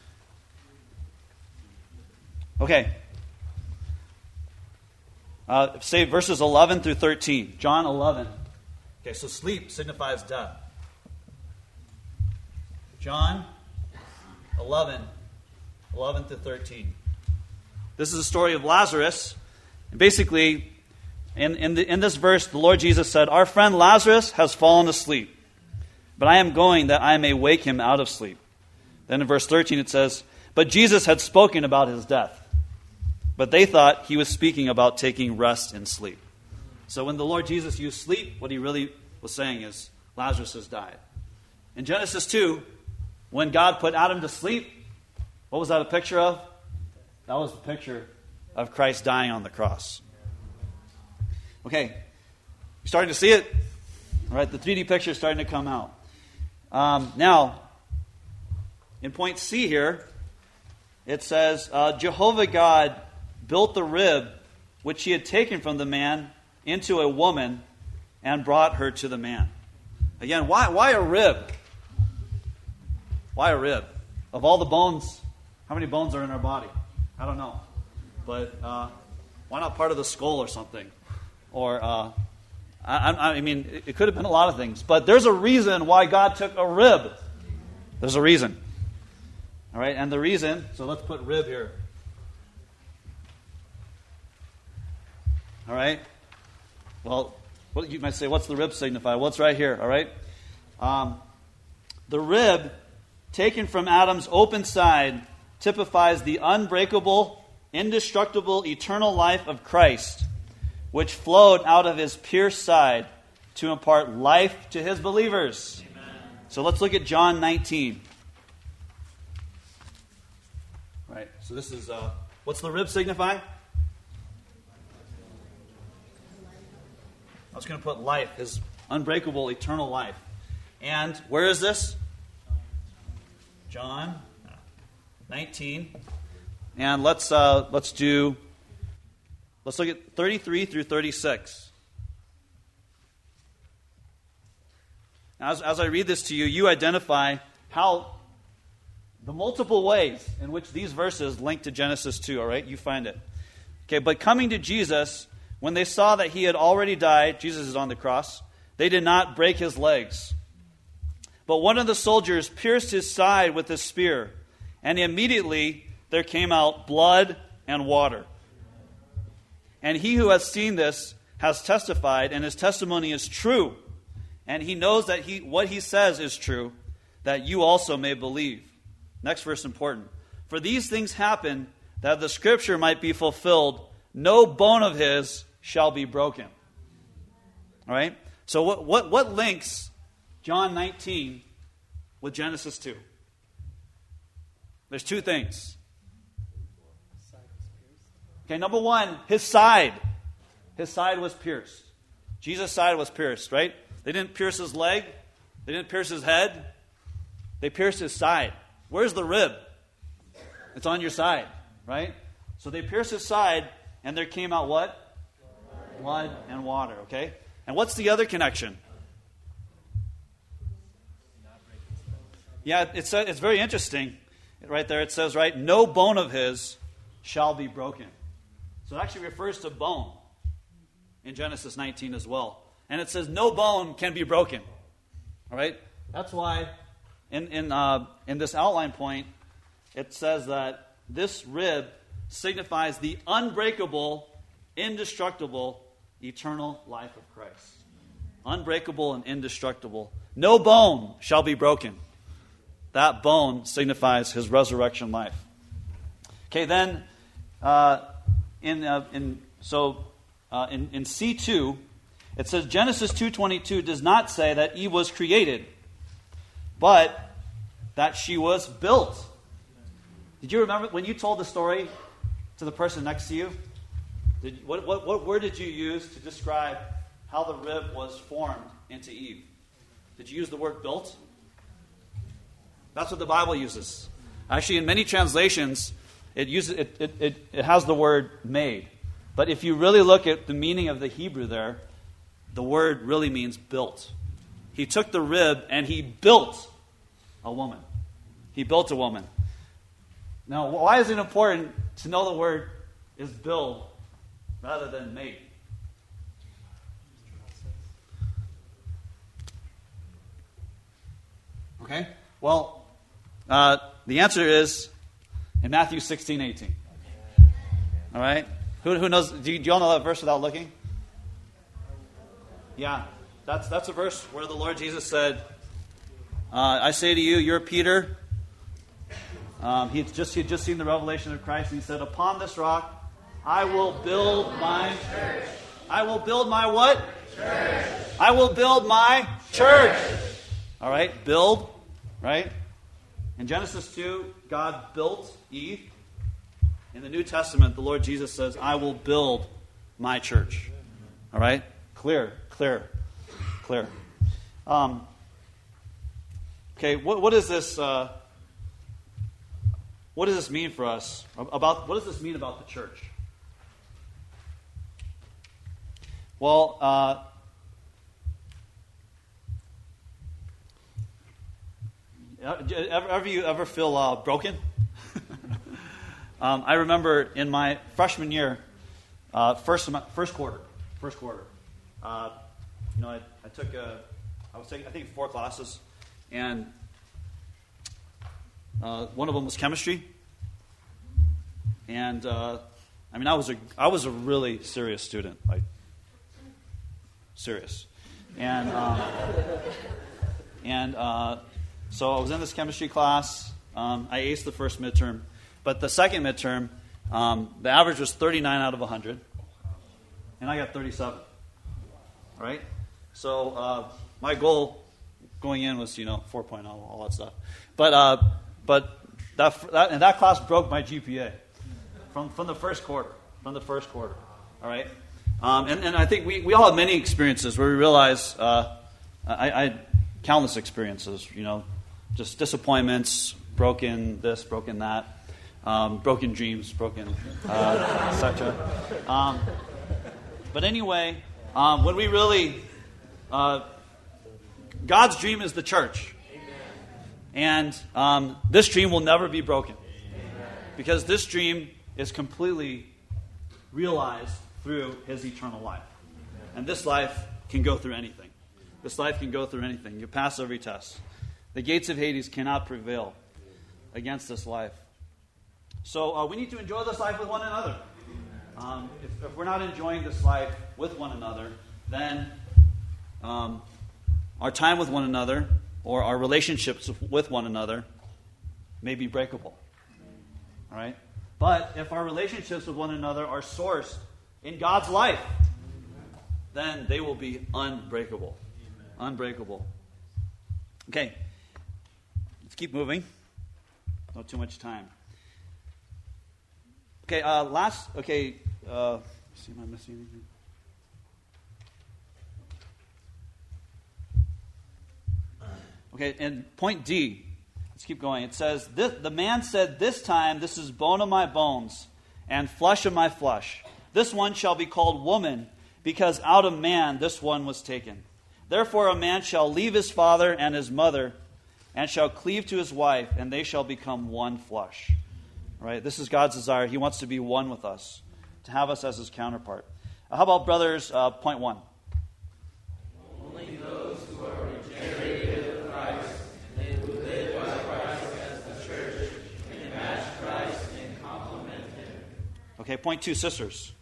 Okay. Uh, say verses eleven through thirteen. John eleven. Okay, so sleep signifies death. John eleven, eleven to thirteen. This is the story of Lazarus. And basically, in, in, the, in this verse, the Lord Jesus said, our friend Lazarus has fallen asleep, but I am going that I may wake him out of sleep. Then in verse thirteen it says, but Jesus had spoken about his death, but they thought he was speaking about taking rest in sleep. So when the Lord Jesus used sleep, what he really was saying is Lazarus has died. In Genesis two, when God put Adam to sleep, what was that a picture of? That was the picture of Christ dying on the cross. Okay, you starting to see it? All right, the three D picture is starting to come out. Um, now, in point C here, it says, uh, Jehovah God built the rib which he had taken from the man into a woman and brought her to the man. Again, why, why a rib? Why a rib? Of all the bones, how many bones are in our body? I don't know. But uh, why not part of the skull or something? Or, uh, I, I mean, it, it could have been a lot of things. But there's a reason why God took a rib. There's a reason. All right, and the reason, so let's put rib here. All right. Well, what you might say, what's the rib signify? Well, it's right here, all right? Um, the rib taken from Adam's open side typifies the unbreakable, indestructible, eternal life of Christ, which flowed out of his pierced side to impart life to his believers. Amen. So let's look at John nineteen. Right. So this is, uh, what's the rib signify? I was going to put life, his unbreakable eternal life. And where is this? John nineteen. And let's uh, let's do let's look at thirty-three through thirty-six. Now, as, as I read this to you, you identify how the multiple ways in which these verses link to Genesis two, all right? You find it. Okay, but coming to Jesus, when they saw that he had already died, Jesus is on the cross, they did not break his legs. But one of the soldiers pierced his side with a spear, and immediately there came out blood and water. And he who has seen this has testified, and his testimony is true. And he knows that he what he says is true, that you also may believe. Next verse important. For these things happen that the scripture might be fulfilled, no bone of his shall be broken. All right? So what what, what links John nineteen with Genesis two? There's two things. Okay, number one, his side. His side was pierced. Jesus' side was pierced, right? They didn't pierce his leg. They didn't pierce his head. They pierced his side. Where's the rib? It's on your side, right? So they pierced his side, and there came out what? Blood and water, okay? And what's the other connection? Yeah, it's, it's very interesting. Right there it says, right, no bone of his shall be broken. So it actually refers to bone in Genesis nineteen as well. And it says no bone can be broken. All right? That's why in, in, uh, in this outline point, it says that this rib signifies the unbreakable, indestructible, eternal life of Christ. Unbreakable and indestructible. No bone shall be broken. That bone signifies his resurrection life. Okay, then, uh, in uh, in so uh, in in C two, it says Genesis two twenty-two does not say that Eve was created, but that she was built. Did you remember when you told the story to the person next to you? Did, what, what, what word did you use to describe how the rib was formed into Eve? Did you use the word built? That's what the Bible uses. Actually, in many translations, it uses it, it, it, it has the word made. But if you really look at the meaning of the Hebrew there, the word really means built. He took the rib and he built a woman. He built a woman. Now, why is it important to know the word is build rather than made? Okay? Well, uh, the answer is in Matthew sixteen eighteen. All right? Who, who knows? Do you, do you all know that verse without looking? Yeah. That's, that's a verse where the Lord Jesus said, uh, I say to you, you're Peter. Um, he'd just he'd just seen the revelation of Christ, and he said, upon this rock, I will build my church. I will build my what? Church. I will build my church. All right? Build. Right? In Genesis two, God built Eve. In the New Testament, the Lord Jesus says, I will build my church. All right? Clear, clear, clear. Um, okay, what, what is this... Uh, what does this mean for us? About what does this mean about the church? Well, uh, ever, ever you ever feel uh, broken? um, I remember in my freshman year, uh, first first quarter, first quarter. Uh, you know, I, I took a, I was taking I think four classes, and uh, one of them was chemistry. And uh, I mean, I was a I was a really serious student, like serious, and um, and uh, so I was in this chemistry class. Um, I aced the first midterm, but the second midterm, um, the average was thirty-nine out of one hundred, and I got thirty-seven. Right? So uh, my goal going in was, you know, four point oh, all that stuff. But uh, but that, that and that class broke my G P A from from the first quarter. From the first quarter. All right. Um, and, and I think we, we all have many experiences where we realize uh, I, I had countless experiences, you know, just disappointments, broken this, broken that, um, broken dreams, broken, uh, et cetera. Um, but anyway, um, when we really, uh, God's dream is the church. And um, this dream will never be broken. Because this dream is completely realized through his eternal life. And this life can go through anything. This life can go through anything. You pass every test. The gates of Hades cannot prevail against this life. So uh, we need to enjoy this life with one another. Um, if, if we're not enjoying this life with one another, then um, our time with one another or our relationships with one another may be breakable. All right? But if our relationships with one another are sourced in God's life, then they will be unbreakable. Unbreakable. Okay. Let's keep moving. Not too much time. Okay, uh, last, okay, uh, let's see, am I missing anything? Okay, and point D. Let's keep going. It says, this, the man said, this time, this is bone of my bones and flesh of my flesh. This one shall be called woman, because out of man this one was taken. Therefore a man shall leave his father and his mother, and shall cleave to his wife, and they shall become one flesh. Right? This is God's desire. He wants to be one with us, to have us as his counterpart. Uh, how about brothers, uh, point one? Only those who are regenerated of Christ, and who live by Christ as the church, can match Christ and complement him. Okay, point two, sisters.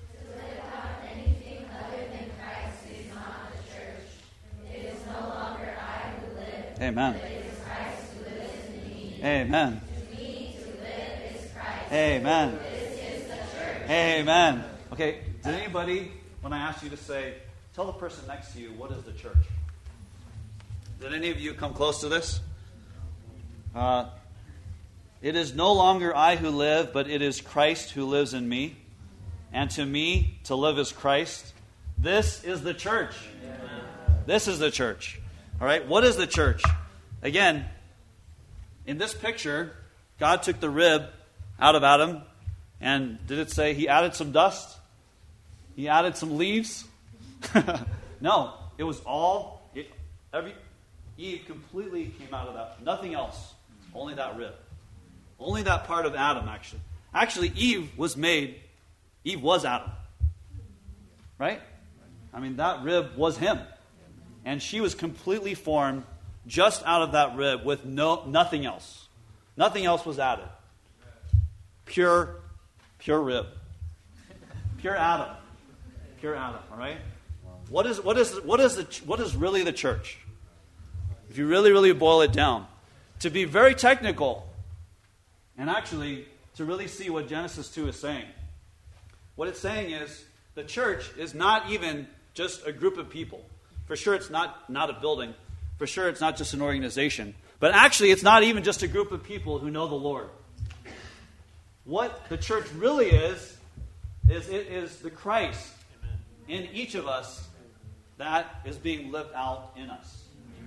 Amen. It is Christ who lives in me. Amen. To me, to live is Christ. Amen. This is the church. Amen. Okay, did anybody, when I asked you to say, tell the person next to you, what is the church? Did any of you come close to this? Uh, it is no longer I who live, but it is Christ who lives in me. And to me, to live is Christ. This is the church. Amen. This is the church. All right, what is the church? Again, in this picture, God took the rib out of Adam, and did it say he added some dust? He added some leaves? No, it was all, it, every, Eve completely came out of that. Nothing else, only that rib. Only that part of Adam, actually. Actually, Eve was made, Eve was Adam. Right? I mean, that rib was him. And she was completely formed just out of that rib with no nothing else. Nothing else was added. Pure, pure rib. Pure Adam. Pure Adam, all right? What is what is what is the what is really the church? If you really, really boil it down, to be very technical, and actually to really see what Genesis two is saying. What it's saying is the church is not even just a group of people. For sure, it's not, not a building. For sure, it's not just an organization. But actually, it's not even just a group of people who know the Lord. What the church really is, is it is the Christ in each of us that is being lived out in us.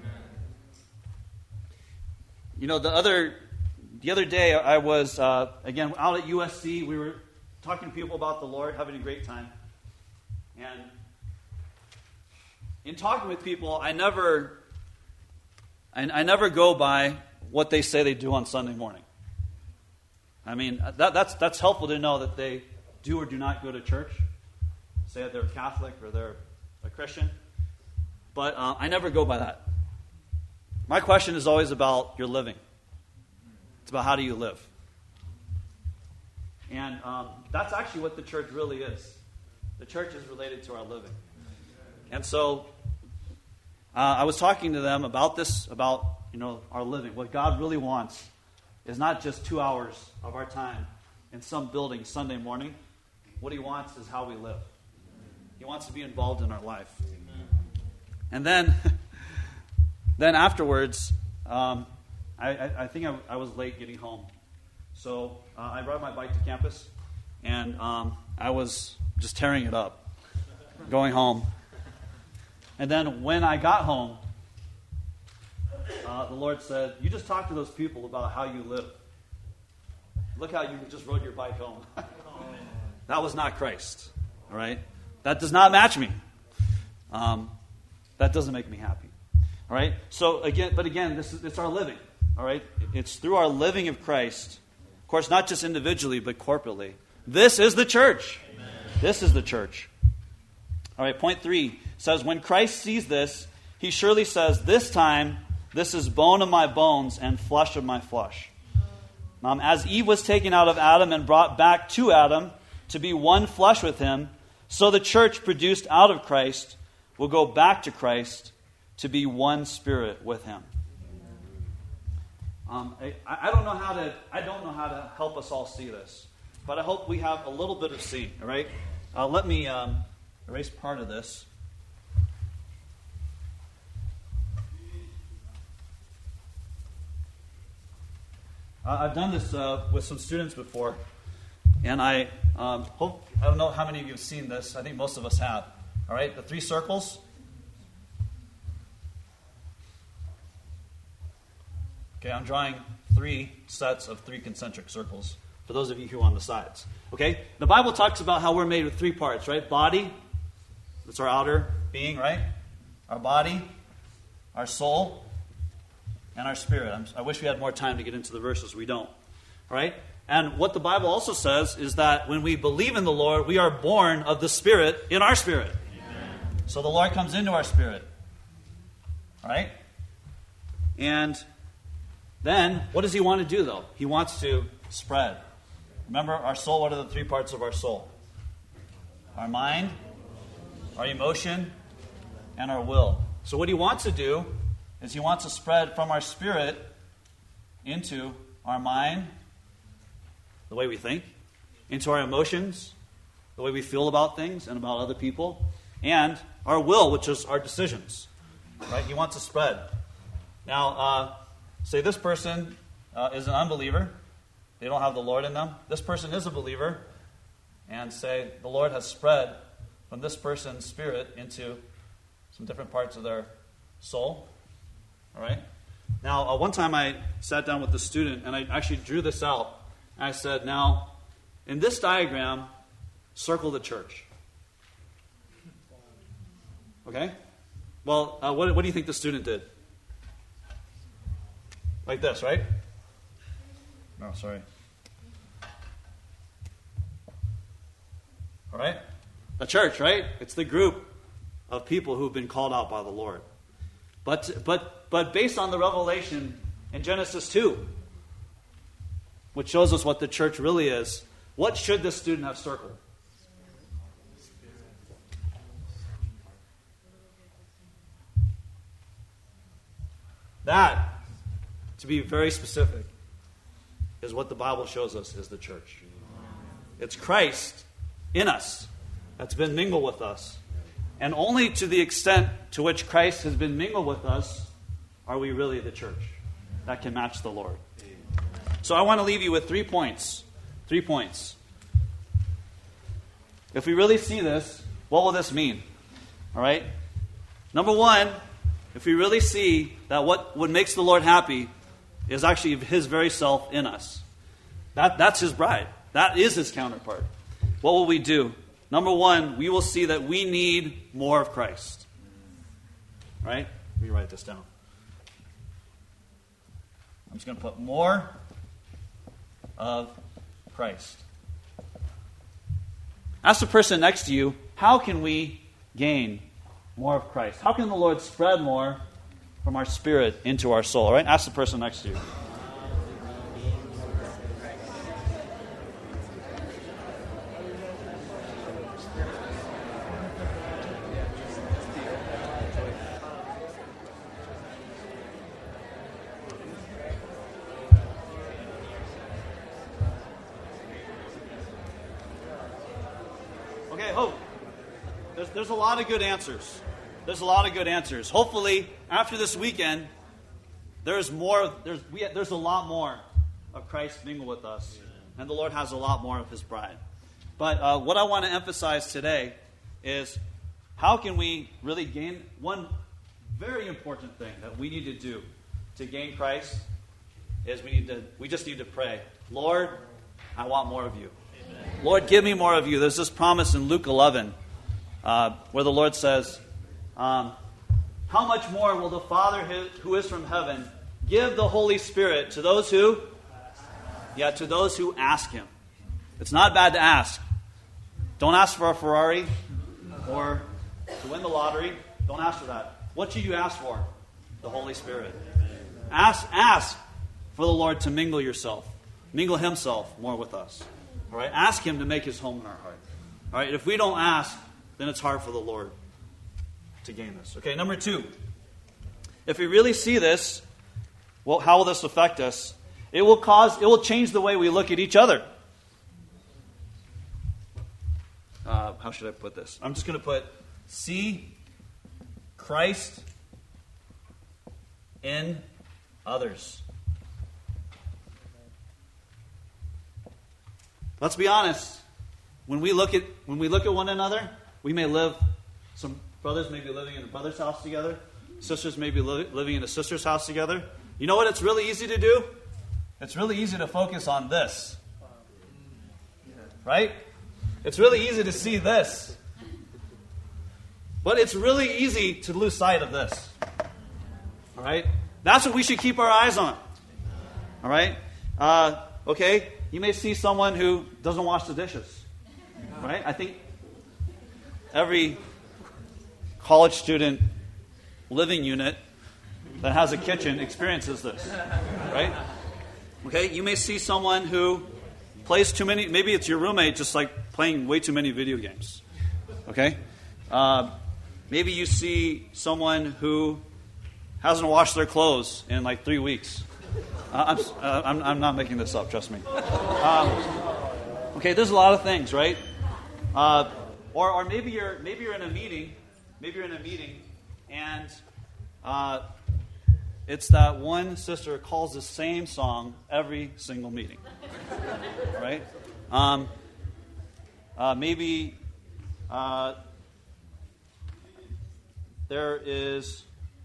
You know, the other the other day, I was, uh, again, out at U S C. We were talking to people about the Lord, having a great time. And in talking with people, I never, I, I never go by what they say they do on Sunday morning. I mean, that, that's that's helpful to know that they do or do not go to church. Say that they're Catholic or they're a Christian. But uh, I never go by that. My question is always about your living. It's about how do you live. And um, that's actually what the church really is. The church is related to our living. And so uh, I was talking to them about this, about, you know, our living. What God really wants is not just two hours of our time in some building Sunday morning. What he wants is how we live. He wants to be involved in our life. And then, then afterwards, um, I, I, I think I, I was late getting home. So uh, I brought my bike to campus, and um, I was just tearing it up, going home. And then when I got home, uh, the Lord said, you just talk to those people about how you live. Look how you just rode your bike home. That was not Christ, all right? That does not match me. Um, that doesn't make me happy, all right? So again, but again, this is it's our living, all right? It's through our living of Christ, of course, not just individually, but corporately. This is the church. Amen. This is the church. All right, point three says, when Christ sees this, he surely says, this time, this is bone of my bones and flesh of my flesh. Um, as Eve was taken out of Adam and brought back to Adam to be one flesh with him, so the church produced out of Christ will go back to Christ to be one spirit with him. Um, I, I don't know how to I don't know how to help us all see this, but I hope we have a little bit of seeing. All right, uh, let me um, erase part of this. Uh, I've done this uh, with some students before, and I um, hope I don't know how many of you have seen this. I think most of us have. All right, the three circles. Okay, I'm drawing three sets of three concentric circles for those of you who are on the sides. Okay, the Bible talks about how we're made with three parts, right? Body, that's our outer being, right? Our body, our soul, and our spirit. I'm, I wish we had more time to get into the verses. We don't. All right? And what the Bible also says is that when we believe in the Lord, we are born of the Spirit in our spirit. Amen. So the Lord comes into our spirit. All right? And then, what does he want to do, though? He wants to spread. Remember, our soul, what are the three parts of our soul? Our mind, our emotion, and our will. So what he wants to do is he wants to spread from our spirit into our mind, the way we think, into our emotions, the way we feel about things and about other people, and our will, which is our decisions. Right? He wants to spread. Now, uh, say this person uh, is an unbeliever. They don't have the Lord in them. This person is a believer. And say the Lord has spread from this person's spirit into some different parts of their soul. All right? Now, uh, one time I sat down with the student, and I actually drew this out. And I said, now, in this diagram, circle the church. Okay? Well, uh, what, what do you think the student did? Like this, right? No, sorry. All right? The church, right? It's the group of people who've been called out by the Lord. But but but based on the revelation in Genesis two, which shows us what the church really is, what should this student have circled? That, to be very specific, is what the Bible shows us is the church. It's Christ in us that's been mingled with us. And only to the extent to which Christ has been mingled with us are we really the church that can match the Lord. So I want to leave you with three points. Three points. If we really see this, what will this mean? All right? Number one, if we really see that what, what makes the Lord happy is actually His very self in us. That, that's His bride. That is His counterpart. What will we do? Number one, we will see that we need more of Christ. Right? Let me write this down. I'm just going to put more of Christ. Ask the person next to you, how can we gain more of Christ? How can the Lord spread more from our spirit into our soul? Right? Ask the person next to you. Okay, hope. There's, there's a lot of good answers. There's a lot of good answers. Hopefully, after this weekend, there's more. There's we, there's a lot more of Christ mingle with us, and the Lord has a lot more of His bride. But uh, what I want to emphasize today is how can we really gain one very important thing that we need to do to gain Christ is we need to we just need to pray. Lord, I want more of you. Amen. Lord, give me more of you. There's this promise in Luke eleven uh, where the Lord says, um, how much more will the Father who is from heaven give the Holy Spirit to those who? Yeah, to those who ask Him. It's not bad to ask. Don't ask for a Ferrari or to win the lottery. Don't ask for that. What should you ask for? The Holy Spirit. Ask, ask for the Lord to mingle yourself, mingle Himself more with us. All right, ask Him to make His home in our heart. All right, if we don't ask, then it's hard for the Lord to gain this. Okay, number two. If we really see this, well, how will this affect us? It will cause, it will change the way we look at each other. Uh, how should I put this? I'm just going to put, see Christ in others. Let's be honest. When we look at when we look at one another, we may live. Some brothers may be living in a brother's house together. Sisters may be li- living in a sister's house together. You know what? It's really easy to do. It's really easy to focus on this, right? It's really easy to see this, but it's really easy to lose sight of this. All right, that's what we should keep our eyes on. All right, uh, okay. You may see someone who doesn't wash the dishes, right? I think every college student living unit that has a kitchen experiences this, right? Okay, you may see someone who plays too many, maybe it's your roommate just like playing way too many video games, okay? Uh, maybe you see someone who hasn't washed their clothes in like three weeks. Uh, I'm, uh, I'm, I'm not making this up, trust me. Um, okay, there's a lot of things, right? Uh, or, or maybe you're maybe you're in a meeting, maybe you're in a meeting, and uh, it's that one sister calls the same song every single meeting, right? Um, uh, maybe uh, there is,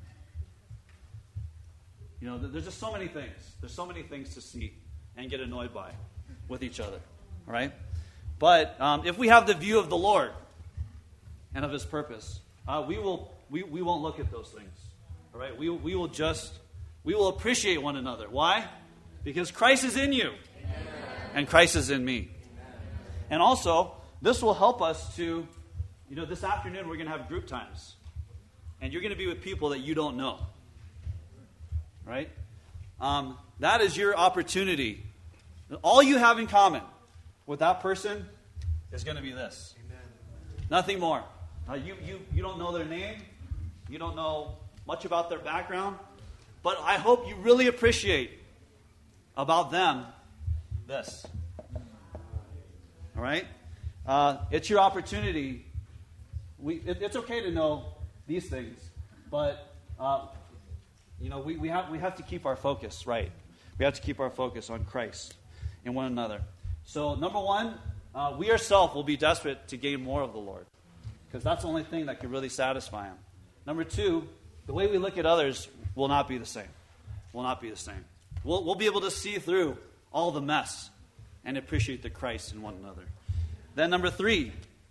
you know, there's just so many things. There's so many things to see and get annoyed by with each other, all right? But um, if we have the view of the Lord and of His purpose, uh, we will we, we won't look at those things, all right? We we will just we will appreciate one another. Why? Because Christ is in you, Amen. And Christ is in me. Amen. And also, this will help us to, you know, this afternoon we're going to have group times, and you're going to be with people that you don't know, right? Um, that is your opportunity. All you have in common with that person is going to be this. Amen. Nothing more. Uh, you, you, you don't know their name. You don't know much about their background. But I hope you really appreciate about them this. All right? Uh, it's your opportunity. We, it, it's okay to know these things, but uh, you know we, we have we have to keep our focus right. We have to keep our focus on Christ and one another. So number one, uh, we ourselves will be desperate to gain more of the Lord, because that's the only thing that can really satisfy Him. Number two, the way we look at others will not be the same. Will not be the same. We'll, we'll be able to see through all the mess and appreciate the Christ in one another. Then number three,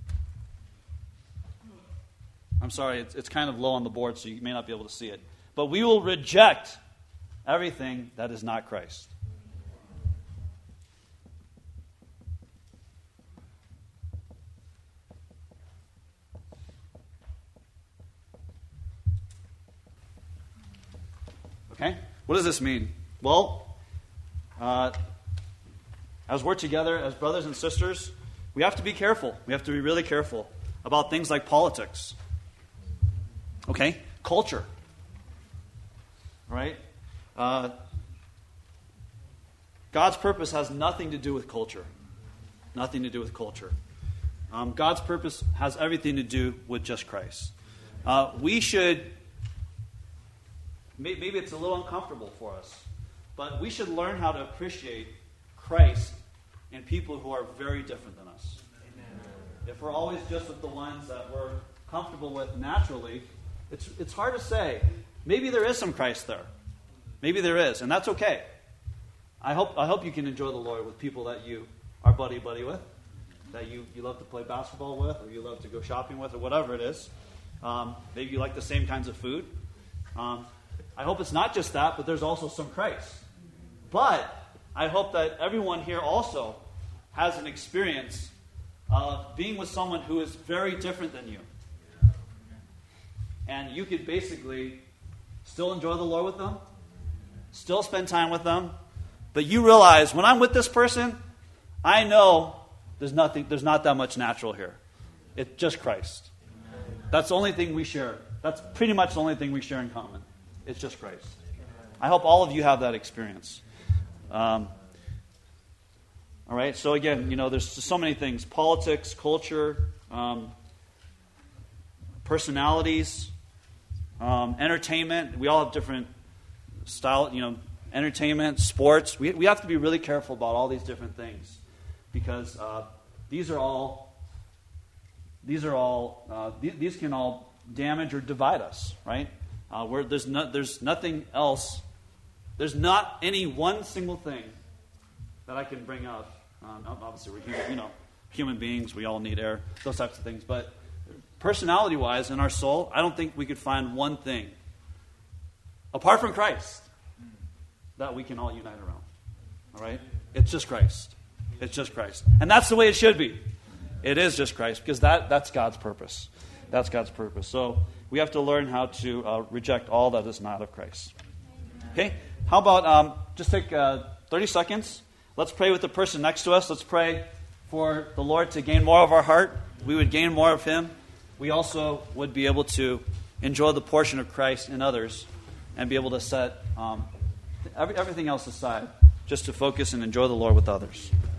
I'm sorry, it's, it's kind of low on the board, so you may not be able to see it. But we will reject everything that is not Christ. Okay? What does this mean? Well, uh, as we're together as brothers and sisters, we have to be careful. We have to be really careful about things like politics. Okay? Culture. Right? Uh, God's purpose has nothing to do with culture. Nothing to do with culture. Um, God's purpose has everything to do with just Christ. Uh, we should, maybe it's a little uncomfortable for us, but we should learn how to appreciate Christ in people who are very different than us. Amen. If we're always just with the ones that we're comfortable with naturally, it's it's hard to say. Maybe there is some Christ there. Maybe there is, and that's okay. I hope I hope you can enjoy the Lord with people that you are buddy-buddy with, that you, you love to play basketball with, or you love to go shopping with, or whatever it is. Um, maybe you like the same kinds of food. Um, I hope it's not just that, but there's also some Christ. But I hope that everyone here also has an experience of being with someone who is very different than you. And you could basically still enjoy the Lord with them, still spend time with them, but you realize when I'm with this person, I know there's nothing, there's not that much natural here. It's just Christ. That's the only thing we share. That's pretty much the only thing we share in common. It's just Christ. I hope all of you have that experience. Um, all right, so again, you know, there's so many things. Politics, culture, um, personalities, um, entertainment. We all have different style, you know, entertainment, sports. We, we have to be really careful about all these different things because uh, these are all, these are all, uh, th- these can all damage or divide us, right? Uh, where there's no, there's nothing else. There's not any one single thing that I can bring up. Um, obviously, we're human, you know, human beings. We all need air, those types of things. But personality-wise, in our soul, I don't think we could find one thing, apart from Christ, that we can all unite around. All right? It's just Christ. It's just Christ. And that's the way it should be. It is just Christ, because that, that's God's purpose. That's God's purpose. So we have to learn how to uh, reject all that is not of Christ. Okay? How about um, just take uh, thirty seconds. Let's pray with the person next to us. Let's pray for the Lord to gain more of our heart. We would gain more of Him. We also would be able to enjoy the portion of Christ in others and be able to set um, every, everything else aside just to focus and enjoy the Lord with others.